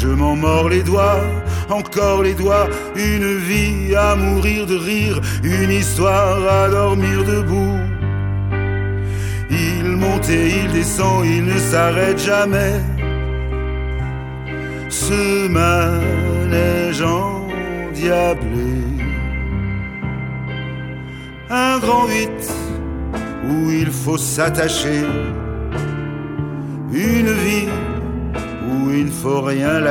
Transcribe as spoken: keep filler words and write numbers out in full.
Je m'en mords les doigts, encore les doigts. Une vie à mourir de rire, une histoire à dormir debout. Il monte et il descend, il ne s'arrête jamais. Ce manège endiablé. Un grand huit où il faut s'attacher. Une vie où il ne faut rien lâcher.